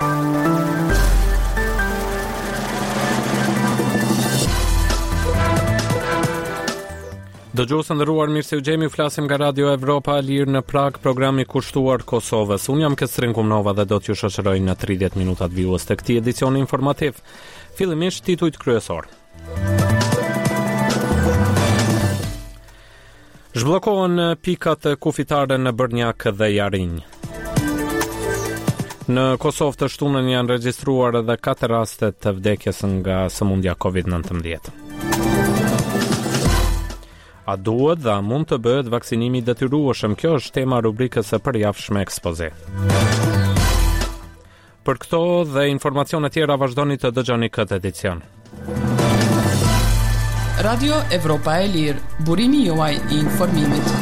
Dëgjuesë nderuar, mirë se u gjemi, flasim nga Radio Evropa e Lirë në Prag, programi kushtuar Kosovës. Unë jam Kestrin Kumnova dhe do t'ju shoqëroj në 30 minutat vjues të këtij edicioni informativ. Fillimisht titujt kryesor. Zhbllokohen pikat kufitare në Brnjak dhe Jarinj. Në Kosovë të shtunën janë regjistruar edhe 4 raste të vdekjes nga sëmundja COVID-19. A duhet dhe a mund të bëhet vaksinimi detyrueshëm? Kjo është tema rubrikës së përjavshme Ekspoze. Për këto dhe informacione tjera vazhdoni të dëgjoni këtë edicion. Radio Evropa e Lirë, burimi juaj I informimit.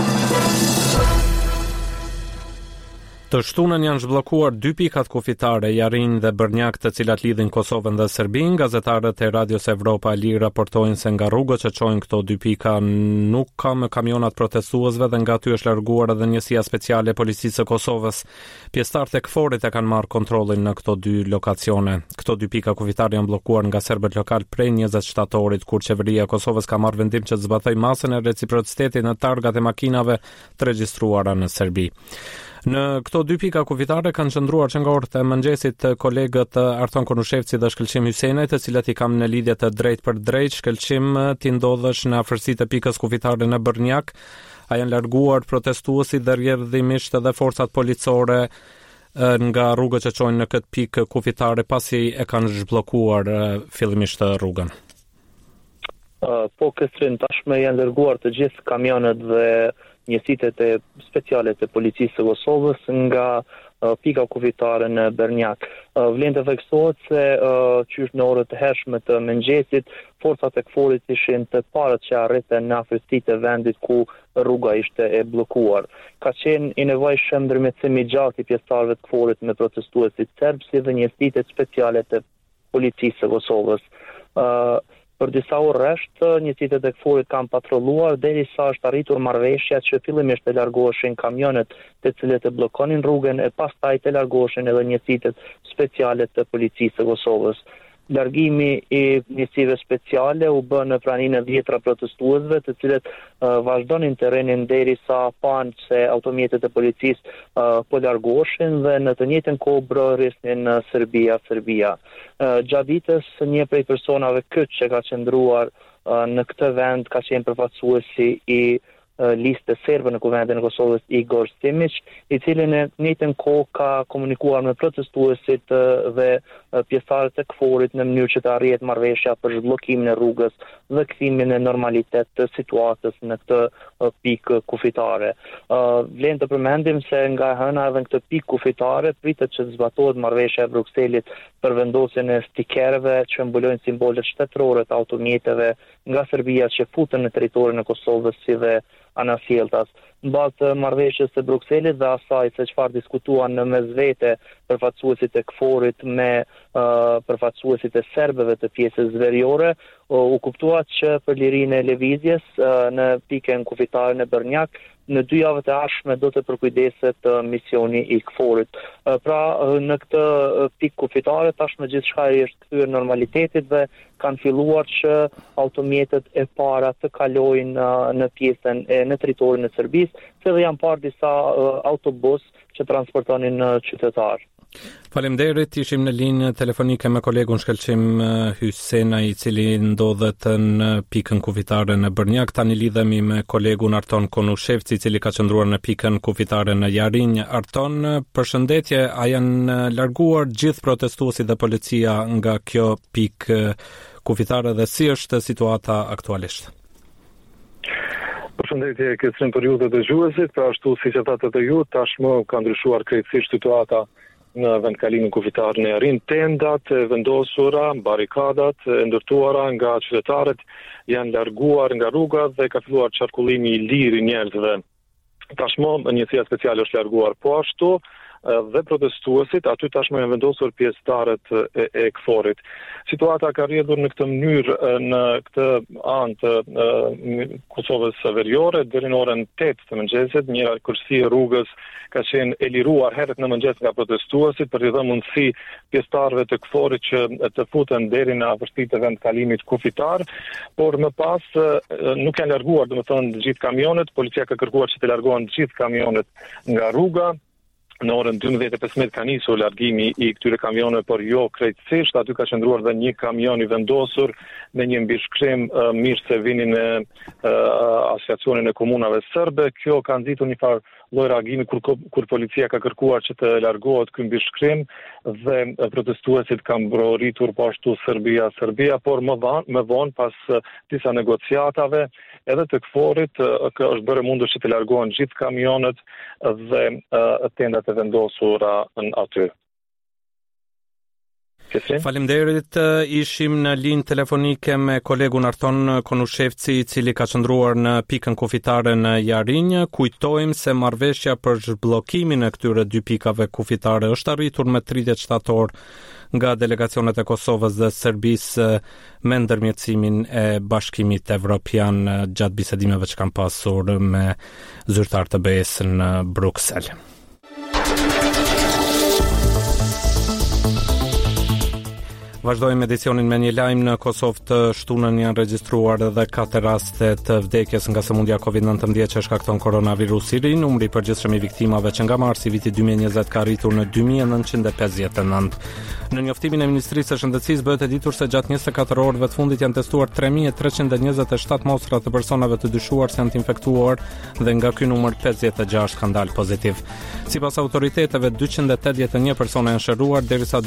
Të shtunën janë zhbllokuar 2 pikat kufitare, Jarinj dhe Brnjak, të cilat lidhin Kosovën dhe Serbinë. Gazetarët e Radios Evropa e Lirë raportojnë se nga rrugët që çojnë këto 2 pika nuk ka më kamionat protestuesve dhe nga aty është larguar edhe njësia speciale e policisë së Kosovës. Pjesëtarët e KFOR-it e kanë marrë kontrollin në këto 2 lokacione. Këto 2 pika kufitare janë bllokuar nga serbët lokal prej 20 shtatorit, kur qeveria e Kosovës ka marrë vendim që të zbatojë masën e reciprocitetit në targat e makinave të regjistruara në Serbi. Në këto 2 pika kufitare kanë qëndruar që nga orët e mëngjesit kolegët Arton Konushevci dhe Shkëlqim Hysejnaj, të cilat I kam në lidhje të drejt për drejt. Shkëlqim, ti ndodhesh në afërsitë e pikës kufitare në Brnjak. A janë larguar protestuesit dhe rrjedhimisht edhe forcat policore nga rrugët që çojnë në këtë pikë kufitare pasi e kanë zhbllokuar fillimisht rrugën? Po, Kestrin, tashmë janë larguar të gjithë kamionet dhe njësitet e speciale të policisë së Kosovës nga pika kufitare në Brnjak. Vlen të theksohet se qysh në orët e hershme të mëngjesit, forcat e KFOR-it ishin të parët që arritën në afërsitë e vendit ku rruga ishte e bllokuar. Ka qenë I nevojshëm ndërmjetësim I gjatë I pjesëtarëve të KFOR-it me protestuesit serb si dhe njësitet speciale të policisë së Kosovës. Për disa orë rresht, njësitet e KFOR-it kanë patrolluar derisa është arritur marrëveshja që fillimisht të largoheshin kamionet të cilët e bllokonin rrugën e pastaj të largoheshin edhe njësitet speciale të policisë së Kosovës. Largimi I njësive speciale u bë në praninë e 10 protestuesve, të cilët vazhdonin terrenin derisa panë se automjetet e policisë po largoheshin dhe në të njëjtën kohë brërisnin në Serbia. Gjatë ditës një prej personave që ka qëndruar në këtë vend ka qenë përfaqësuesi I listë serbe në Kuvendin e Kosovës Igor Simic, I cili në njëjtën kohë ka komunikuar me protestuesit dhe pjesëtarët e KFOR-it në mënyrë që të arrihet marrëveshja për zhbllokimin e rrugës dhe kthimin e normalitet të situatës në këtë pikë kufitare. Vlen të përmendim se nga hëna edhe në këtë pikë kufitare pritet që të zbatohet marrëveshja e Brukselit për vendosjen e stikerëve që mbulojnë simbolet shtetërore të automjeteve nga Serbia që futen në territorin e Kosovës si dhe anasjelltas. Mbas marrëveshjes së Brukselit dhe asaj se çfarë diskutuan në mesvete përfaqësuesit e KFOR-it me përfaqësuesit e serbëve të pjesës veriore, u kuptua që për lirinë e lëvizjes në pikën kufitare në Brnjak në 2 javët e ardhshme do të përkujdeset misioni I KFOR-it. Pra në këtë pikë kufitare tashmë gjithçka është kthyer normalitetit dhe kanë filluar që automjetet e para të kalojnë në pjesën në territorin e Serbisë, se dhe janë parë disa autobus që transportonin qytetarë. Faleminderit, ishim në linjë telefonike me kolegun Shkëlqim Hysejnaj, I cili ndodhet në pikën kufitare në Brnjak. Tani lidhemi me kolegun Arton Konushevci, I cili ka qëndruar në pikën kufitare në Jarinj. Arton, përshëndetje, a janë larguar gjithë protestuesit dhe policia nga kjo pikë kufitare dhe si është situata aktualisht? Përshëndetje, Kestrin, për ju dhe dëgjuesit, pra ashtu siç e thatë edhe ju, tashmë ka ndryshuar krejtësisht situata në vendkalimin kufitar në Jarinj. Tendat e vendosura, barikadat e ndërtuara nga qytetarët janë larguar nga rruga dhe ka filluar qarkullimi I lirë I njerëzve. Tashmë njësia speciale është larguar, po ashtu dhe protestuesit, aty tashmë janë vendosur pjesëtarët e KFOR-it. Situata ka rrjedhur në këtë mënyrë në këtë anë të Kosovës Veriore deri në orën 8 të mëngjesit, një kërsi e rrugës ka qenë e liruar herët në mëngjes nga protestuesit për t'i dhënë mundësi pjesëtarëve të KFOR-it që të futen deri në afërsitë të vendkalimit kufitar, por më pas nuk janë larguar, domethënë, të gjithë kamionet, policia ka kërkuar që të largohen të gjithë kamionet nga rruga. Në orën 12:15 ka nisur largimi i këtyre kamioneve, por jo krejtësisht. Aty ka qëndruar dhe një kamion i vendosur me një mbishkrim mirë se vini në asociacionin e komunave serbe. Kjo ka nxitur një farë lloj reagimi kur policia ka kërkuar që të largohet ky mbishkrim dhe protestuesit kanë mbrojtur po ashtu Serbia, por më vonë pas disa negociatave edhe të KFOR-it është bërë mundur që të largohen gjithë kamionet dhe tendat e vendosura aty. Faleminderit, ishim në linjë telefonike me kolegun Arton Konushevci, i cili ka qëndruar në pikën kufitare në Jarinj. Kujtojmë se marrëveshja për zhbllokimin e këtyre dy pikave kufitare është arritur me 30 shtator nga delegacionet e Kosovës dhe Serbisë me ndërmjetësimin e Bashkimit Evropian gjatë bisedimeve që kanë pasur me zyrtar të BE-s në Bruksel. Vazhdojmë edicionin me një lajm. Në Kosovë të shtunën janë regjistruar edhe 4 raste të vdekjes nga sëmundja COVID-19 që shkakton koronavirusi. Numri i përgjithshëm i viktimave që nga marsi i vitit 2020 ka arritur në 2959. Në njoftimin e Ministrisë së Shëndetësisë bëhet e ditur se gjatë 24 orëve të fundit janë testuar 3327 mostra të personave të dyshuar se janë të infektuar dhe nga ky numër 56 kanë dalë pozitiv. Sipas autoriteteve 281 persona janë shëruar derisa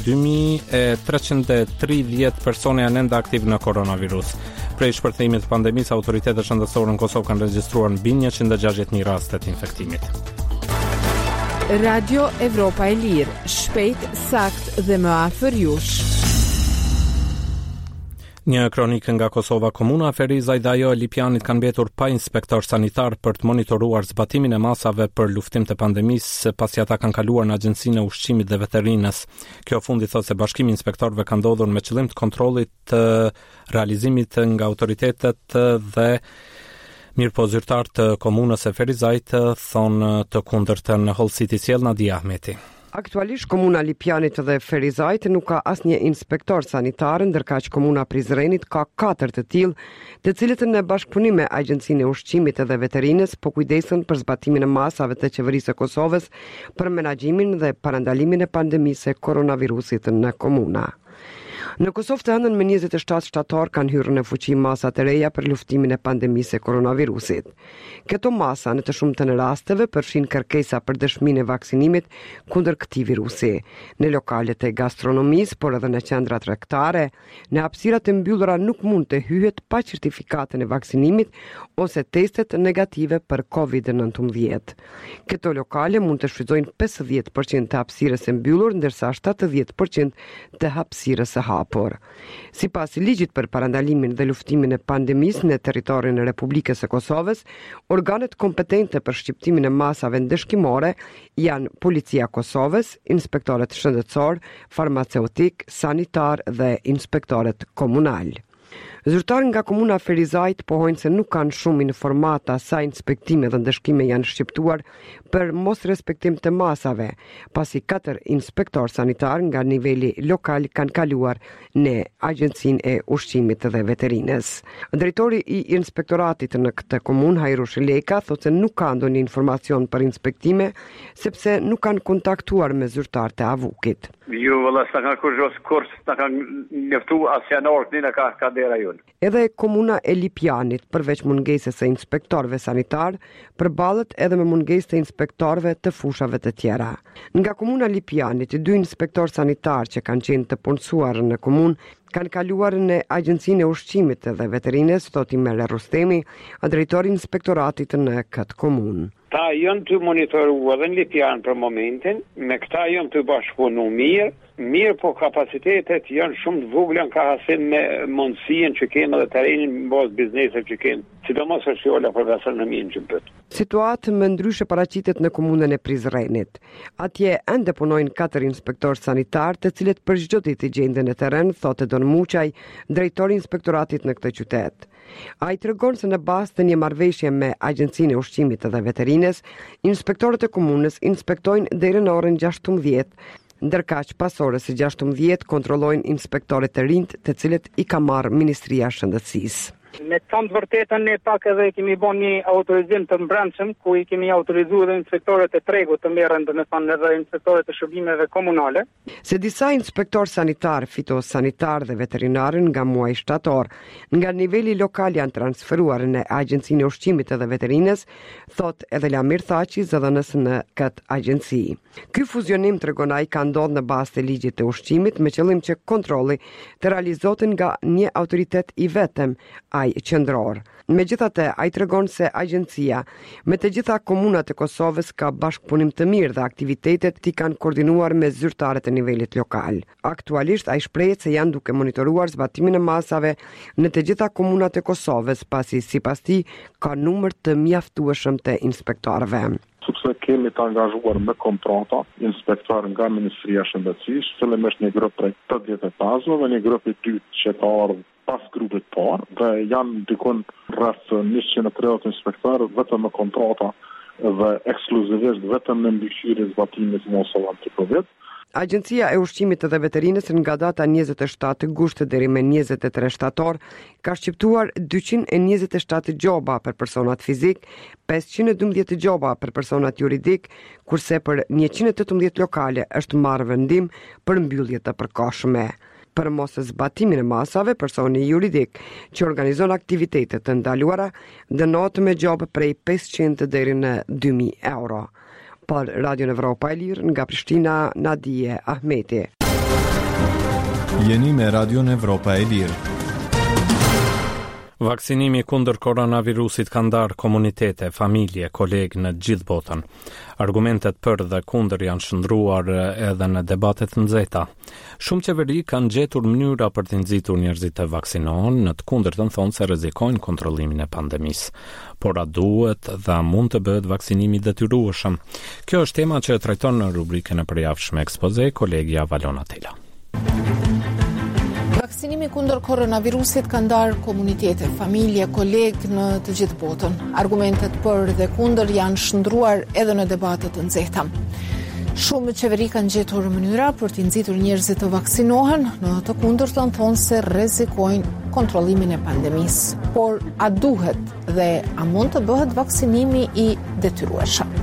2330 persona janë ende aktiv në koronavirus. Prej shpërthejimit të pandemisë, autoritetet shëndetësore në Kosovë kanë regjistruar mbi 161 raste të infektimit. Radio Evropa e Lirë, shpejt, sakt dhe më afër jush. Një kronikë nga Kosova, komuna Feriza dhe ajo e Lipianit kanë mbetur pa inspektor sanitar për të monitoruar zbatimin e masave për luftim të pandemisë, pasi ata kanë kaluar në Agjencinë e Ushqimit dhe Veterinës. Kjo fundi thotë se bashkimi i inspektorëve ka ndodhur me qëllim të kontrollit të realizimit nga autoritetet dhe mirëpo zyrtarët të komunës e Ferizajt thonë të kundërtën. Hall City sjell Nadia Ahmeti. Aktualisht komuna Lipianit dhe Ferizajt nuk ka asnjë inspektor sanitar, ndërka që komuna Prizrenit ka 4 të tillë, të cilët në bashkëpunim me Agjencinë e Ushqimit dhe Veterinës po kujdesen për zbatimin e masave të qeverisë së Kosovës për menaxhimin dhe parandalimin e pandemisë së koronavirusit në komuna. Në Kosovë të hënën me 27 shtator kanë hyrë në fuqi masa të reja për luftimin e pandemisë së koronavirusit. Këto masa në të shumtën e rasteve përfshin kërkesa për dëshminë e vaksinimit kundër këtij virusi, në lokalet e gastronomisë, por edhe në qendra tregtare, në hapësirat e mbyllura nuk mund të hyhet pa certifikatën e vaksinimit ose testet negative për COVID-19. Këto lokale mund të shfrytëzojnë 50% të hapësirës së mbyllur, ndërsa 70% të hapësirës së hapur. Sipas ligjit për parandalimin dhe luftimin e pandemisë në territorin e Republikës së Kosovës, organet kompetente për shqiptimin e masave ndëshkimore janë Policia e Kosovës, inspektorët shëndetësor, farmaceutik, sanitar dhe inspektorët komunal. Zyrtarët nga komuna Ferizajt pohojnë se nuk kanë shumë informata sa inspektime dhe ndëshkime janë shqiptuar për mos respektim të masave, pasi 4 inspektor sanitar nga niveli lokal kanë kaluar në Agjencinë e Ushqimit dhe Veterinës. Drejtori i inspektoratit në këtë komunë, Hajrush Leka, thotë se nuk ka ndonjë informacion për inspektime sepse nuk kanë kontaktuar me zyrtarët e Avukit. Jo, valla s'na ka kurs, s'na ka njoftu as janor në ka dera jonë. Edhe komuna e Lipianit, përveç mungesës së inspektorëve sanitar, përballet edhe me mungesë të inspektorëve të fushave të tjera. Nga komuna Lipianit, 2 inspektor sanitar që kanë qenë të punësuar në komunë kanë kaluar në Agjencinë e Ushqimit dhe Veterinës, thotë Imer Rustemi, drejtori i inspektoratit në këtë komunë. Ta janë të monitoruar dhe në Lipian për momentin, me këta janë të bashkëpunu mirë, po kapacitetet janë shumë të vogla në krahasim me mundësien që kemë dhe terrenin në bazë bizneset që kemë, sidomos është fjolla për gastronominë që bëhet. Situatë më ndryshe paraqitet në komunën e Prizrenit. Atje ende punojnë 4 inspektorë sanitar, të cilët për çdo ditë gjenden në terren, thotë Don Muçaj, drejtori i inspektoratit në këtë qytet. Ai tregon se në bazë të një marrëveshje me Agjencinë e Ushqimit dhe Veterinës, inspektorët e komunës inspektojnë deri në orën 16, ndërkaq pas orës së 16 kontrollojnë inspektorët e rinj, të cilët i ka marrë Ministria e Shëndetësisë. Me të thënë vërtetën, ne pak edhe kemi bën një autorizim të mbrëmshëm, ku i kemi autorizuar edhe inspektorët e tregut të merren, domethënë edhe inspektorët e shërbimeve komunale. Se disa inspektor sanitar, fitosanitar dhe veterinar nga muaji shtator, nga niveli lokal janë transferuar në Agjencinë e Ushqimit dhe Veterinës, thot edhe Lamir Thaçi, zëdhënës në këtë agjenci. Ky fuzionim, tregon ai, ka ndodhur në bazë të ligjit të ushqimit me qëllim që kontrolli të realizohet nga një autoritet i vetëm, ai qendror. Megjithatë, ai tregon se agjencia me të gjitha komunat e Kosovës ka bashkëpunim të mirë dhe aktivitetet i kanë koordinuar me zyrtarët e nivelit lokal. Aktualisht ai shprehet se janë duke monitoruar zbatimin e masave në të gjitha komunat e Kosovës, pasi sipas tij ka numër të mjaftueshëm të inspektorëve. Sepse kemi të angazhuar me kontrata inspektor nga Ministria e Shëndetësisë, fillimisht një grup prej 85 dhe një grup i dytë që ka ardhur pas grupit parë, dhe janë dikon rreth 130 inspektorë vetëm me kontrata dhe ekskluzivisht vetëm në mbikëqyrje zbatimit të mosave anti-Covid. Agjencia e Ushqimit dhe Veterinës nga data 27 gusht deri me 23 shtator ka shqiptuar 227 gjoba për personat fizik, 512 gjoba për personat juridik, kurse për 118 lokale është marrë vendim për mbyllje të përkohshme. Për mos zbatimin e masave, personi juridik që organizon aktivitetet të ndaluara dënohet me gjobë prej 500 deri në 2000 euro. Për Radio Evropa e Lirë, nga Prishtina, Nadije Ahmeti. Jeni me Radio Evropa e Lirë. Vaksinimi kundër koronavirusit ka ndarë komunitete, familje, kolegë në gjithë botën. Argumentet për dhe kundër janë shndruar edhe në debatet nxehta. Shumë qeveri kanë gjetur mënyra për të nxitur njerëzit të vaksinohen, në të kundërtën thonë se rrezikojnë kontrollimin e pandemisë. Por a duhet dhe mund të bëhet vaksinimi detyrueshëm? Kjo është tema që e trajton në rubrikën e përjavshme ekspoze kolegja Valona Tela. Vaksinimi kundër koronavirusit ka ndarë komunitete, familje, kolegë në të gjithë botën. Argumentet për dhe kundër janë shndruar edhe në debatet të nxehta. Shumë qeveri kanë gjetur mënyra për të nxitur njerëzit të vaksinohen, në të kundërtën thonë se rrezikojnë kontrollimin e pandemisë. Por a duhet dhe a mund të bëhet vaksinimi i detyrueshëm?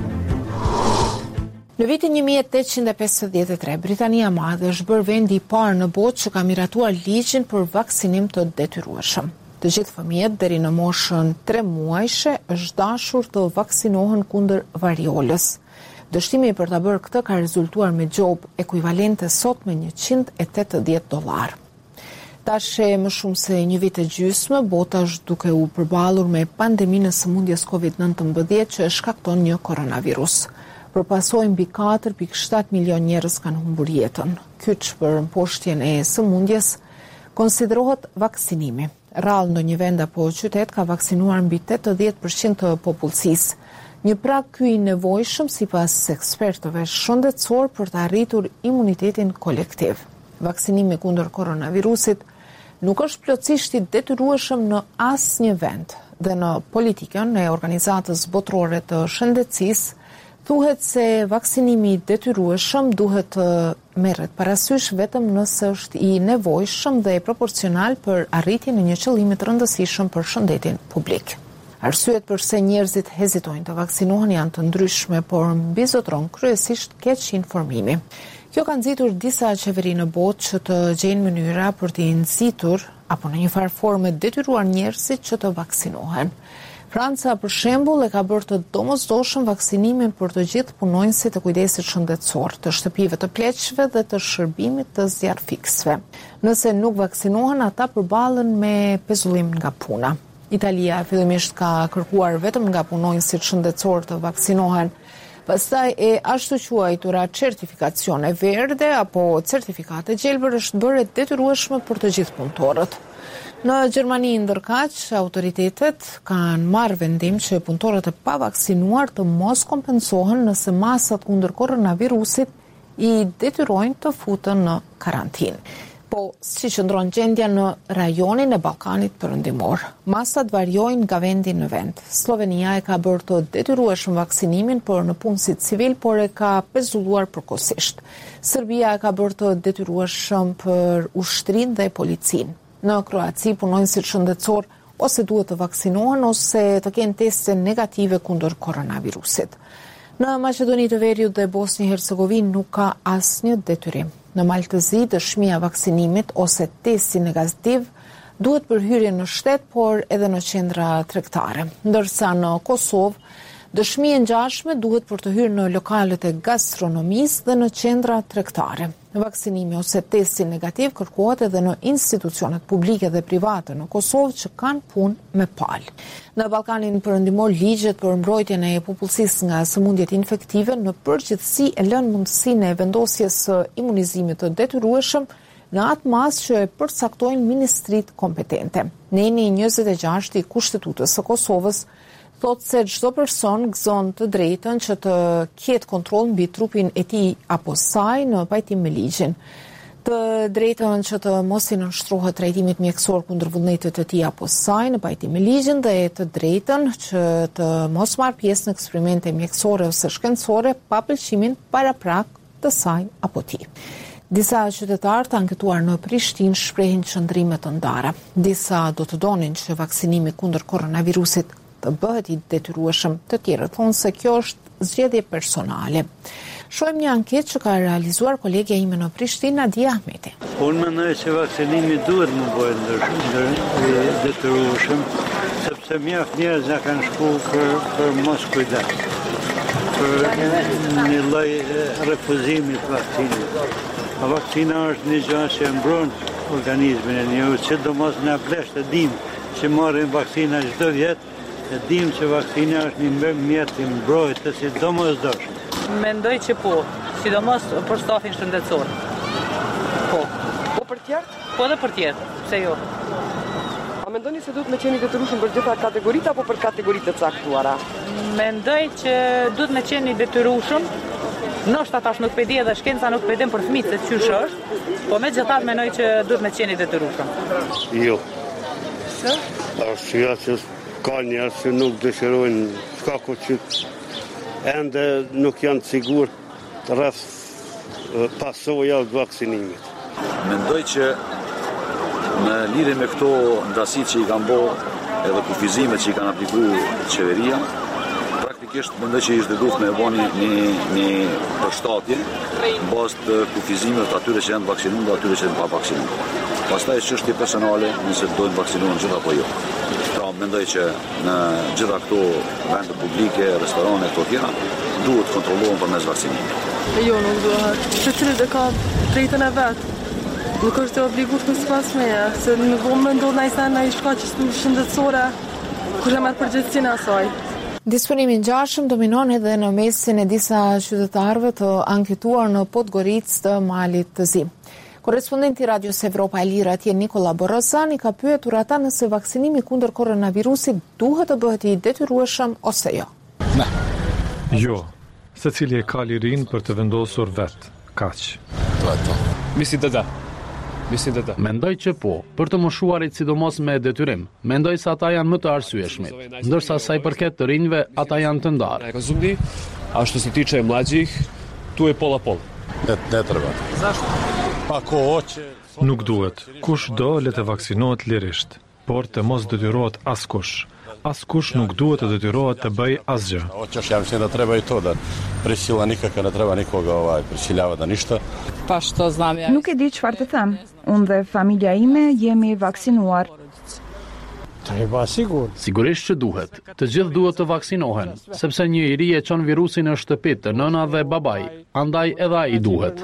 Në vitin 1853, Britania e Madhe është bërë vendi i parë në botë që ka miratuar ligjin për vaksinim të detyrueshëm. Të gjithë fëmijët deri në moshën 3 muajshe është dashur të vaksinohen kundër variolës. Dështimi për ta bërë këtë ka rezultuar me gjobë ekuivalente sot me $180. Tash më shumë se një vit e gjysmë, bota është duke u përballur me pandeminë e sëmundjes COVID-19 që e shkakton një koronavirus. Përpasoj mbi 4.7 milion njerëz kanë humbur jetën. Kyç për mposhtjen e sëmundjes konsiderohet vaksinimi. Rrallë në një vend apo qytet ka vaksinuar mbi 80% të popullsisë. Një prag ky i nevojshëm sipas ekspertëve shëndetësor për të arritur imunitetin kolektiv. Vaksinimi kundër koronavirusit nuk është plotësisht i detyrueshëm në asnjë vend dhe në politikën e Organizatës Botërore të Shëndetësisë thuhet se vaksinimi i detyrueshëm duhet të merret parasysh vetëm nëse është i nevojshëm dhe proporcional për arritjen e një qëllimi të rëndësishëm për shëndetin publik. Arsyet përse njerëzit hezitojnë të vaksinohen janë të ndryshme, por mbizotron kryesisht keq informimi. Kjo ka nxitur disa qeveri në botë që të gjejnë mënyra për të nxitur apo në një farë forme detyruar njerëzit që të vaksinohen. Franca, për shembull, e ka bërë të domosdoshëm vaksinimin për të gjithë punonjësit të kujdesit shëndetësor, të shtëpive të pleqshme dhe të shërbimit të zjarrfiksëve. Nëse nuk vaksinohen, ata përballen me pezullim nga puna. Italia fillimisht ka kërkuar vetëm nga punonjësit shëndetësor të vaksinohen. Pastaj e ashtu quajtura certifikacione verde apo certifikate gjelbër është bërë detyrueshme për të gjithë punëtorët. Në Gjermani ndërkaq, autoritetet kanë marrë vendim që punëtorët e pavaksinuar të mos kompensohen nëse masat kundër koronavirusit i detyrojnë të futen në karantinë. Po, si qëndron gjendja në rajonin e Ballkanit Perëndimor. Masat variojnë nga vendi në vend. Slovenia e ka bërë të detyrueshëm vaksinimin për në punësit civil, por e ka pezulluar përkohësisht. Serbia e ka bërë të detyrueshëm për ushtrinë dhe policinë. Në Kroaci punonjësit shëndetësor ose duhet të vaksinohen ose të kenë teste negative kundër koronavirusit. Në Maqedoni të Veriut dhe Bosni Hercegovinë nuk ka asnjë detyrim. Në Maltëzi dëshmia vaksinimit ose testi negativ duhet për hyrje në shtet, por edhe në qendra tregtare. Ndërsa në Kosovë dëshmia e ngjashme duhet për të hyrë në lokalet e gastronomisë dhe në qendra tregtare. Vaksinimi ose testi negativ kërkohet edhe në institucionet publike dhe private në Kosovë që kanë punë me palë. Në Ballkanin Perëndimor, ligjet për mbrojtjen e popullsisë nga sëmundjet infektive në përgjithësi e lënë mundësinë e vendosjes së imunizimit të detyrueshëm në atë mas që e përcaktojnë ministrit kompetente. Neni 26 i Kushtetutës së Kosovës thotë se çdo person gëzon të drejtën që të ketë kontroll mbi trupin e tij apo saj në pajtim me ligjin, të drejtën që të mos i nënshtrohet trajtimit mjekësor kundër vullnetit të tij apo saj në pajtim me ligjin dhe të drejtën që të mos marrë pjesë në eksperimente mjekësore ose shkencore pa pëlqimin paraprak të saj apo tij. Disa qytetarë të anketuar në Prishtinë shprehin qëndrime të ndara. Disa do të donin që vaksinimi kundër koronavirusit të bëhet i detyrueshëm, të tjerë thonë se kjo është zgjedhje personale. Shohim një anketë që ka realizuar kolegja ime në Prishtinë, Nadia Ahmeti. Unë mendoj se vaksinimi duhet më bëhet detyrueshëm, sepse mjaft njerëz na kanë shku për mos kujdes, për një lloj refuzimi të vaksinit. Vaksina është një gjë që mbron organizmin e njerëzit, sidomos në plesht e dim që marrin vaksina çdo vit. E dim që vaksina është një mjet i mbrojtës i domosdoshëm. Mendoj që po, sidomos për stafin shëndetësor. Po. Po për tjerë? Po dhe për tjerë, pse jo. A mendoni se duhet me qenë detyrueshëm për gjitha kategoritë apo për kategoritë të caktuara? Mendoj që duhet me qenë detyrueshëm. Ndoshta tash nuk e di edhe shkenca nuk e din për fëmijët se çysh është, po megjithatë mendoj që duhet me qenë detyrueshëm. Jo. Pse? Arsyeja që ka njerëz që nuk dëshirojnë shkaku që ende nuk janë të sigurt rreth pasojave të vaksinimit. Mendoj që në lidhje me këto ndasitë që i kanë bërë edhe kufizimet që i kanë aplikuar qeveria, praktikisht mendoj që ishte duhet me bëni një përshtatje në bazë të kufizimeve të atyre që janë vaksinuar dhe atyre që janë pa vaksinuar. Pastaj është çështje personale nëse doin vaksinohen gjithë apo jo. Pra mendoj që në gjitha këto vende publike, restorane e këto tjera duhet kontrollohen përmes vaksinimit. Jo, nuk duhet. Secili ka drejtën e vet. Nuk është e obliguar të sipas meje, se nuk do më ndodh ndaj shkaqe shëndetësore kur e marr përgjegjësinë asaj. Disponimi i ngjashëm dominon edhe në mesin e disa qytetarëve të anketuar në Podgoricë të Malit të Zi. Korrespondenti Radios Evropa e Lirë atje Nikola Borozani ka pyetur ata nëse vaksinimi kundër koronavirusit duhet të bëhet i detyrueshëm ose jo. Jo, secili e ka lirinë për të vendosur vetë, kaq. Mendoj që po, për të moshuarit sidomos me detyrim. Mendoj se ata janë më të arsyeshmit, ndërsa sa i përket të rinjve, ata janë të ndarë. A što se tiče mlađih, tu je pola pol. Ne treba. Zašto? Nuk duhet. Kush do le të vaksinohet lirisht, por të mos detyrohet askush. Askush nuk duhet të detyrohet të bëj asgjë. Ja mislim da treba i to, da prisila nikakva ne treba nikoga prisiljavati da ništa. Nuk e di çfarë të them. Unë dhe familja ime jemi vaksinuar. Sigurisht që duhet. Të gjithë duhet të vaksinohen, sepse një iri e çon virusin në shtëpi të nëna dhe babai, andaj edhe ai duhet.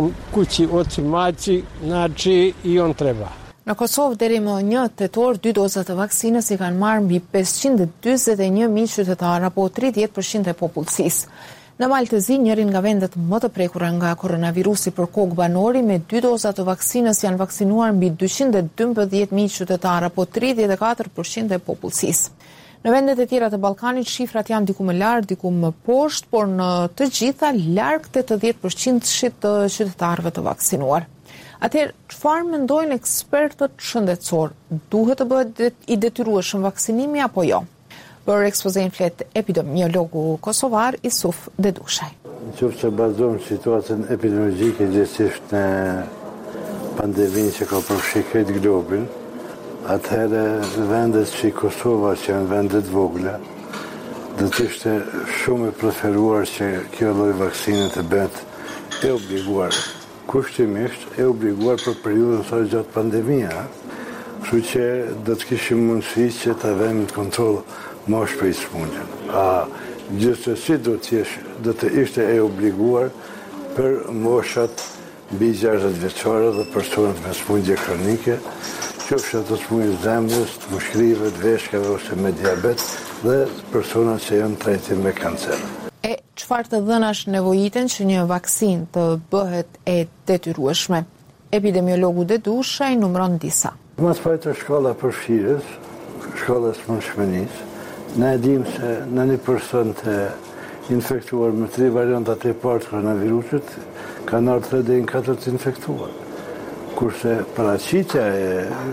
Në Kosovë deri më 1 tetor 2 doza të vaksinës i kanë marrë mbi 541.000 qytetarë apo 30% e popullsisë. Në Maltëzi, njërin nga vendet më të prekura nga koronavirusi për kokë banori me 2 doza të vaksinës janë vaksinuar mbi 212.000 qytetar, apo 34% e popullsisë. Në vendet e tjera të Ballkanit shifrat janë diku më lart, diku më poshtë, por në të gjitha larg 80% të qytetarëve të vaksinuar. Atëherë, çfarë mendojnë ekspertët shëndetësor? Duhet të bëhet i detyrueshëm vaksinimi apo jo? Për ekspozejnë flet epidemiologu kosovar Isuf Dedushaj. Qoftë që bazojmë situatën epidemiologjike gjithësisht në pandeminë që ka përfshi krejt globin, atëherë vendet që i Kosova që janë vendet vogla, dhe të ishte shumë e preferuar që kjo lloj vaksine të bëhet e obliguar, kushtimisht e obliguar për periudhën sa gjatë pandemia, kështu që do të kishim mundësi që ta vëmë në kontroll më shpejt smundjen. Gjithsesi do të ishte e obliguar për moshat mbi 60 vjeçare dhe personat me smundje kronike, qofshin ato smundje zemrës, të mushkrive, të veshkave ose me diabet dhe personat që janë trajtim me kancer. E çfarë të dhënash nevojiten që një vaksinë të bëhet e detyrueshme? Epidemiologu Dedushaj numëron disa. Mas pajtë shkolla përfshirës, shkolla smundshmërisë, ne e dim se në një person të infektuar me 3 variantat e parë të koronavirusit, kanë ardhur 3 deri në 4 të infektuar. Kurse paraqitja e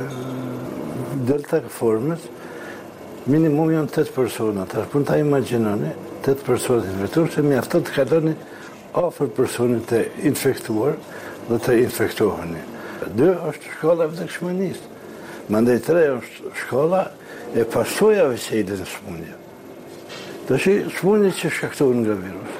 delta formës, minimum janë 8 persona. Tash pun ta imagjinoni, 8 persona të infektuar, se mjafton të kaloni afër personit të infektuar dhe të infektoheni. 2 është shkolla vdekshmërisë. Mandej 3 është shkolla e pasojave që i dhe në smundje. Të shi smundje që shkaktohen nga virus.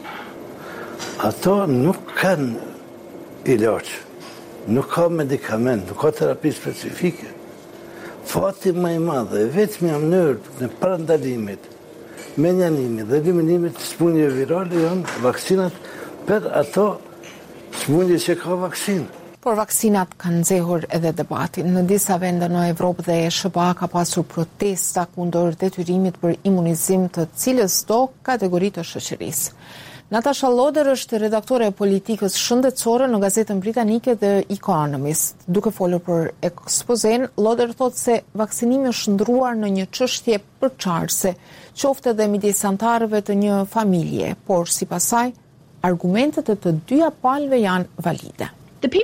Ato nuk kanë ilaç, nuk ka medikament, nuk ka terapi specifike. Fati më i madhe, vetëm mënyrë në parandalimit, menjanimit dhe eliminimit të smundje virale janë vaksinat për ato smundje që ka vaksinë. Por vaksinat kanë nxehur edhe debatin. Në disa vende në Evropë dhe SBA ka pasur protesta kundër detyrimit për imunizim të cilës do kategori të shoqërisë. Natasha Loder është redaktore e politikës shëndetësore në gazetën britanike The Economist. Duke folur për ekspozen, Loder thotë se vaksinimi është ndruar në një çështje përçarëse, qoftë edhe midis anëtarëve të një familje, por sipas saj, argumentet e të dyja palëve janë valide.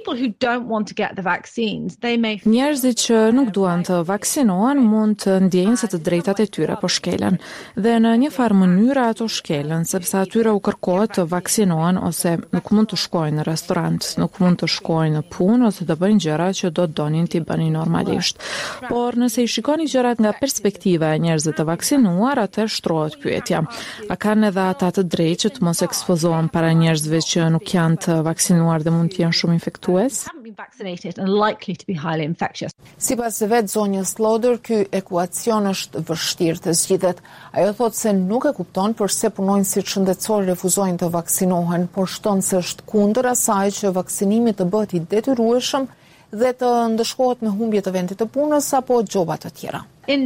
Njerëzit që nuk duan të vaksinohen mund të ndjejnë se të drejtat e tyre po shkelen. Dhe në një farë mënyrë ato shkelen, sepse atyre u kërkohet të vaksinohen ose nuk mund të shkojnë në restorant, nuk mund të shkojnë në punë ose të bëjnë gjëra që do të donin t'i bënin normalisht. Por nëse i shikoni gjërat nga perspektiva e njerëzve të vaksinuar, atë shtrohet pyetja. A kanë edhe ata të drejtë që të mos ekspozohen para njerëzve që nuk janë të vaksinuar dhe mund të jenë shumë infektues? Sipas vetë zonjës Loder, ky ekuacion është vështirë të zgjidhet. Ajo thotë se nuk e kupton përse punonjësit shëndetësor refuzojnë të vaksinohen, por shton se është kundër asaj që vaksinimi të bëhet i detyrueshëm dhe të ndëshkohet me humbje të vendit të punës apo gjoba të tjera.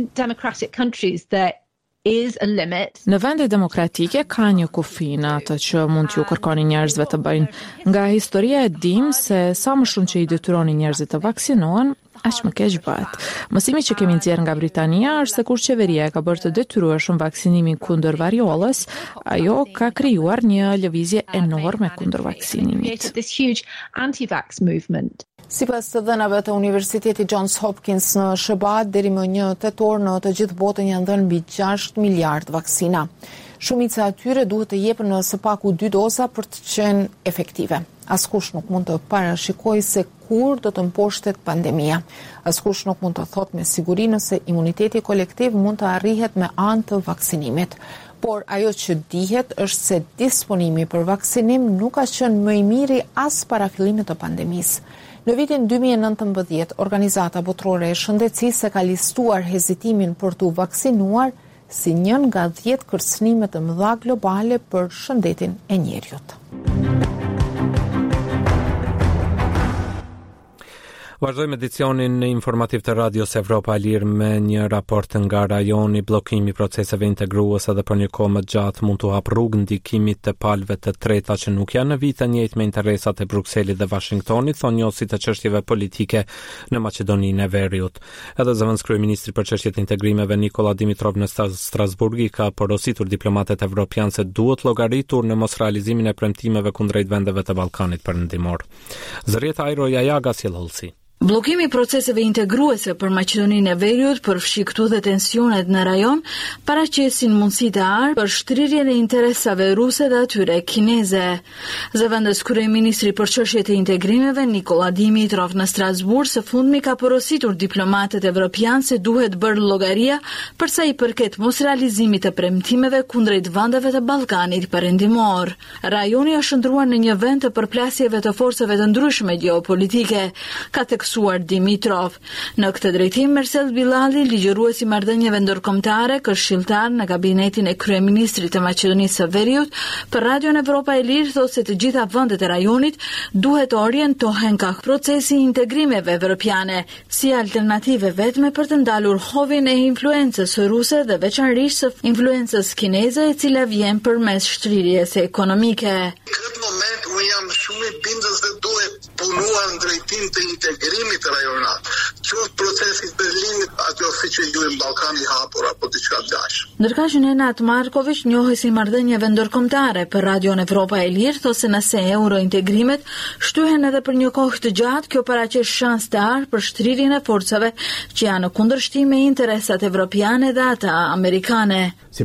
Në vende demokratike ka një kufinë atë që mund t'ju kërkoni njerëzve të bëjnë. Nga historia e dim se sa më shumë që i detyroni njerëzit të vaksinohen, aq më keq bëhet. Mësimi që kemi nxjerrë nga Britania është se kur qeveria ka bërë të detyrueshëm vaksinimin kundër variollës, ajo ka krijuar një lëvizje enorme kundër vaksinimit. Sipas të dhënave të Universitetit Johns Hopkins në SBA, deri më 1 tetor në të gjithë botën janë dhënë mbi 6 miliard vaksina. Shumica atyre duhet të jepen në së paku 2 doza për të qenë efektive. Askush nuk mund të parashikojë se kur do të mposhtet pandemia. Askush nuk mund të thotë me siguri nëse imuniteti kolektiv mund të arrihet me anë të vaksinimit. Por ajo që dihet është se disponimi për vaksinim nuk ka qenë më i miri as para fillimit të pandemisë. Në vitin 2019, Organizata Botërore e Shëndetësisë ka listuar hezitimin për t'u vaksinuar si njën nga 10 kërcënime të mëdha globale për shëndetin e njerëzit. Vazhdojmë edicionin informativ të Radios Evropa e Lirë me një raport nga rajoni. Bllokimi i proceseve integruese edhe për një kohë më gjatë mund të hap rrugë ndikimit të palëve të treta që nuk janë në vit të njëjtë me interesat e Brukselit dhe Washingtonit, thonë njësit të çështjeve politike në Maqedoninë e Veriut. Edhe zëvendës kryeministri për çështjet e integrimeve Nikola Dimitrov në Strasburg ka porositur diplomatët evropianë se duhet llogaritur në mos realizimin e premtimeve kundrejt vendeve të Ballkanit Perëndimor. Zërieta Ajro Jajaga sjellëllsi. Bllokimi i proceseve integruese për Maqedoninë e Veriut përfshi këtu dhe tensionet në rajon, paraqesin mundësi të arë për shtrirjen e interesave ruse dhe atyre kineze. Zëvendës kryeministri për çështjet e integrimeve Nikola Dimitrov në Strasburg së fundmi ka porositur diplomatët evropianë se duhet bërë llogaria për sa i përket mos realizimit të premtimeve kundrejt vendeve të Ballkanit Perëndimor. Rajoni është ndruar në një vend të përplasjeve të forcave të ndryshme gjeopolitike, ka Dimitrov. Në këtë drejtim, Mersel Bilali, ligjëruesi i marrëdhënieve ndërkombëtare, këshilltar në kabinetin e kryeministrit të Maqedonisë së Veriut, për Radion Evropa e Lirë thotë se të gjitha vendet e rajonit duhet të orientohen ka procesi i integrimeve evropiane si alternative vetme për të ndalur hovin e influencës ruse dhe veçanërisht së influencës kineze e cila vjen përmes shtrirjes ekonomike. Në këtë moment unë jam shumë i bindës se duhet punuar në drejtim të integrimit rajonal, qoftë procesit Berlinit, ajo siç e quajmë Ballkani i hapur apo diçka tjetër. Ndërkaq që Nenad Marković, njohës i marrëdhënieve ndërkombëtare për Radion Evropa e Lirë, thotë se nëse eurointegrimet shtyhen edhe për një kohë të gjatë, kjo paraqes shans të arë për shtrirjen e forcave që janë në kundërshtim me interesat evropiane dhe ata amerikane.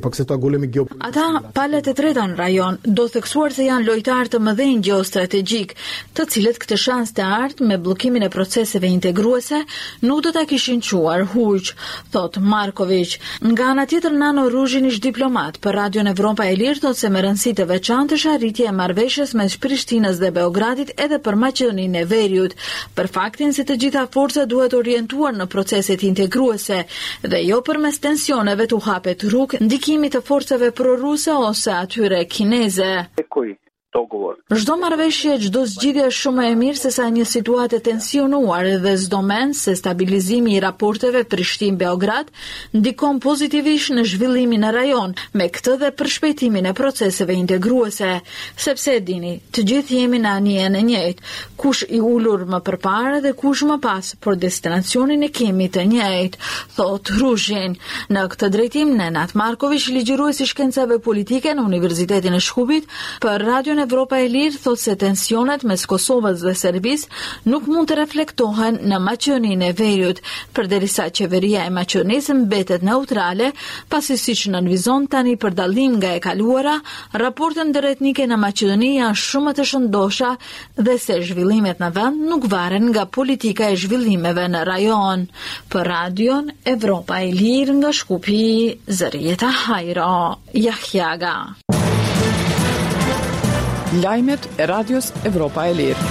Ata palët e treta në rajon do theksuar se janë lojtarë të mëdhenj gjeostrategjik, të cilët këtë shans të ardhmë me bllokimin e proceseve integruese nuk do ta kishin quar huq, thot Marković. Nga ana tjetër, Nano Ruzhin, ish diplomat për Radion Evropa e Lirë, thotë se me rëndësi të veçantë është arritja e marrëveshjes mes Prishtinës dhe Beogradit edhe për Maqedoninë e Veriut, për faktin se të gjitha forcat duhet orientuar në proceset integruese dhe jo përmes tensioneve të hapet rrugë ndikimit të forcave proruse ose atyre kineze. Çdo marrëveshje, çdo zgjidhje është shumë e mirë se sa një situatë tensionuar dhe s'do mend se stabilizimi i raporteve Prishtinë-Beograd ndikon pozitivisht në zhvillimin e rajon, me këtë dhe për shpejtimin e proceseve integruese, sepse e dini, të gjithë jemi në anijen e njëjtë, kush i ulur më përpara dhe kush më pas, por destinacionin e kemi të njëjtë, thot Ruzhin. Në këtë drejtim, Nenad Marković, ligjërues i shkencave politike në Universitetin e Shkupit, për Radion Evropa e Lirë, thotë se tensionet mes Kosovës dhe Serbisë nuk mund të reflektohen në Maqedoninë e Veriut, përderisa qeveria e Maqedonisë mbetet neutrale, pasi siç nënvizon tani për dallim nga e kaluara, raportet ndëretnike në Maqedoni janë shumë të shëndosha dhe se zhvillimet në vend nuk varen nga politika e zhvillimeve në rajon. Për Radion Evropa e Lirë nga Shkupi, Zërieta Hajro, Jahjaga. Lajmet e Radios Evropa e Lirë.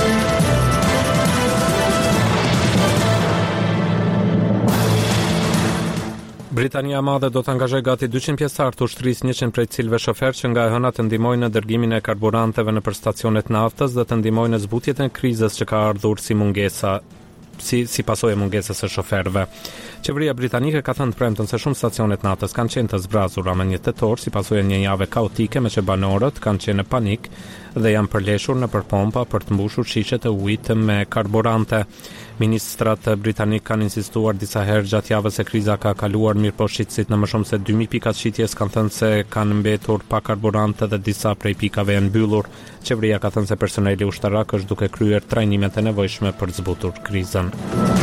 Britania e Madhe do të angazhojë gati 200 pjesëtar të ushtrisë, 100 prej cilëve shoferë që nga e hëna të ndihmojnë në dërgimin e karburanteve nëpër stacionet naftës dhe të ndihmojnë në zbutjen e krizës që ka ardhur si pasojë mungesës së shoferëve. Qeveria britanike ka thënë premten se shumë stacionet naftës kanë qenë të zbrazura me 1 tetor si pasojë një jave kaotike me që banorët kanë qenë në panik dhe janë përleshur nëpër pompa për të mbushur shishet e ujit me karburante. Ministrat britanik kanë insistuar disa herë gjatë javës se kriza ka kaluar, mirë po shitësit në më shumë se 2000 pikat shitjes kanë thënë se kanë mbetur pa karburante dhe disa prej pikave janë mbyllur. Qeveria ka thënë se personeli ushtarak është duke kryer trajnimet e nevojshme për të zbutur krizën.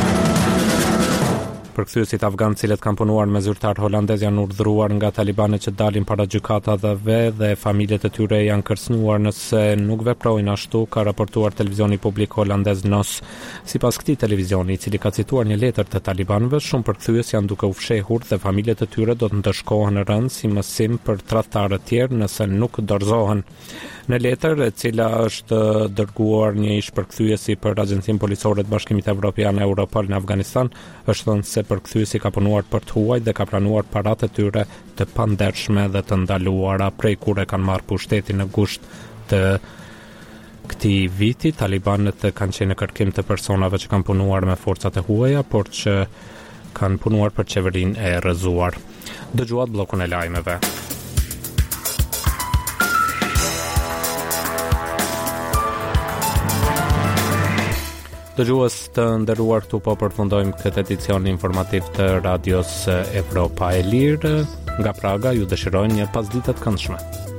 Përkthyesit afgan cilët kanë punuar me zyrtar holandez janë urdhëruar nga talibanët që dalin para gjykatave dhe familjet e tyre janë kërcënuar nëse nuk veprojnë ashtu, ka raportuar televizioni publik holandez NOS. Sipas këtij televizioni, i cili ka cituar një letër të talibanëve, shumë përkthyes janë duke u fshehur dhe familjet e tyre do të ndëshkohen rënd si mësim për tradhtarë të tjerë nëse nuk dorëzohen. Në letër, e cila është dërguar një ish përkthyesi për Agjencinë Policore të Bashkimit Evropian Europol në Afganistan, është thënë se përkthyesi ka punuar për të huaj dhe ka planuar paratë e tyre të pandershme dhe të ndaluara prej kur e kanë marrë pushtetin në gusht të këtij viti, talibanët kanë qenë në kërkim të personave që kanë punuar me forcat e huaja, por që kanë punuar për qeverinë e rrëzuar. Dëgjuat bllokun e lajmeve. Dëgjues të nderuar, këtu po përfundojmë këtë edicion informativ të Radios Evropa e Lirë. Nga Praga ju dëshirojnë një pasditë të këndshme.